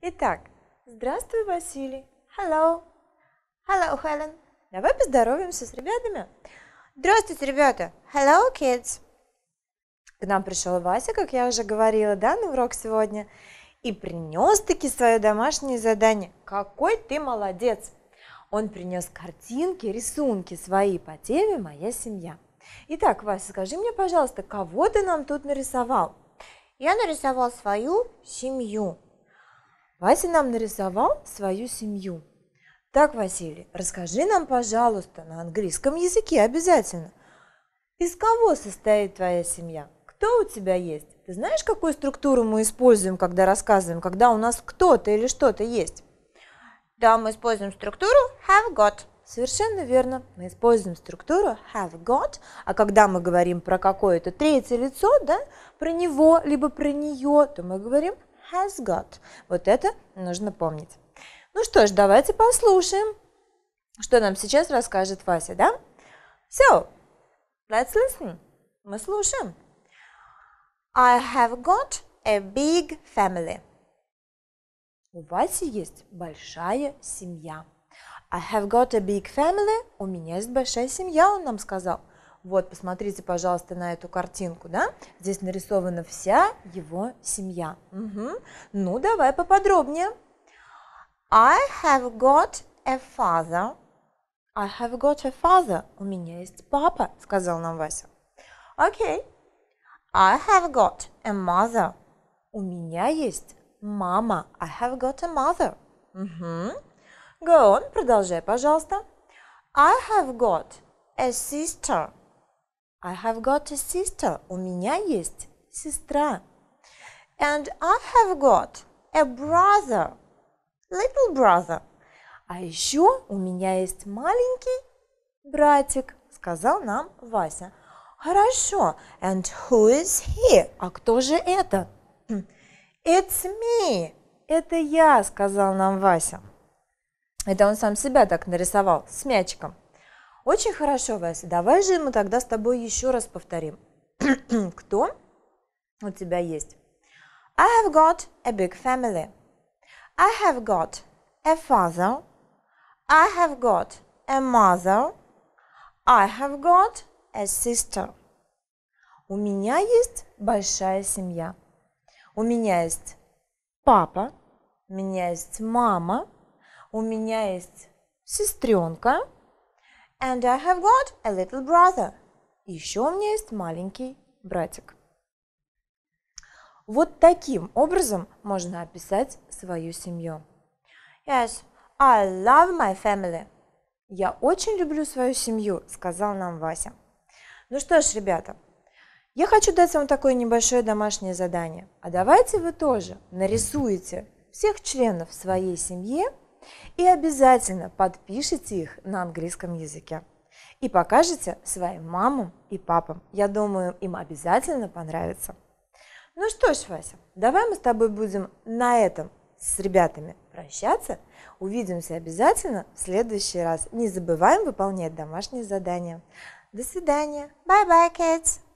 Итак, здравствуй, Василий. Hello. Hello, Helen. Давай поздороваемся с ребятами. Здравствуйте, ребята. Hello, kids. К нам пришел Вася, как я уже говорила, да, на урок сегодня, и принес-таки свое домашнее задание. Какой ты молодец! Он принес картинки, рисунки свои по теме «Моя семья». Итак, Вася, скажи мне, пожалуйста, кого ты нам тут нарисовал? Я нарисовал свою семью. Вася нам нарисовал свою семью. Так, Василий, расскажи нам, пожалуйста, на английском языке обязательно, из кого состоит твоя семья? Кто у тебя есть? Ты знаешь, какую структуру мы используем, когда рассказываем, когда у нас кто-то или что-то есть? Да, мы используем структуру have got. Совершенно верно. Мы используем структуру have got, а когда мы говорим про какое-то третье лицо, да, про него, либо про нее, то мы говорим has got. Вот это нужно помнить. Ну что ж, давайте послушаем, что нам сейчас расскажет Вася, да? So, let's listen. Мы слушаем. I have got a big family. У Васи есть большая семья. I have got a big family. У меня есть большая семья, он нам сказал. Вот, посмотрите, пожалуйста, на эту картинку, да? Здесь нарисована вся его семья. Угу. Ну, давай поподробнее. I have got a father. I have got a father. У меня есть папа, сказал нам Вася. Окей. I have got a mother. У меня есть мама. I have got a mother. Угу. Go on, продолжай, пожалуйста. I have got a sister. I have got a sister. У меня есть сестра. And I have got a brother. Little brother. А еще у меня есть маленький братик, сказал нам Вася. Хорошо. And who is he? А кто же это? It's me. Это я, сказал нам Вася. Это он сам себя так нарисовал, с мячиком. Очень хорошо, Вася. Давай же мы тогда с тобой еще раз повторим. Кто у тебя есть? I have got a big family. I have got a father. I have got a mother. I have got a sister. У меня есть большая семья. У меня есть папа, у меня есть мама, у меня есть сестренка. And I have got a little brother. Еще у меня есть маленький братик. Вот таким образом можно описать свою семью. Yes, I love my family. Я очень люблю свою семью, сказал нам Вася. Ну что ж, ребята, я хочу дать вам такое небольшое домашнее задание. А давайте вы тоже нарисуете всех членов своей семьи и обязательно подпишите их на английском языке. И покажете своим мамам и папам. Я думаю, им обязательно понравится. Ну что ж, Вася, давай мы с тобой будем на этом с ребятами прощаться. Увидимся обязательно в следующий раз. Не забываем выполнять домашние задания. До свидания. Bye-bye, kids.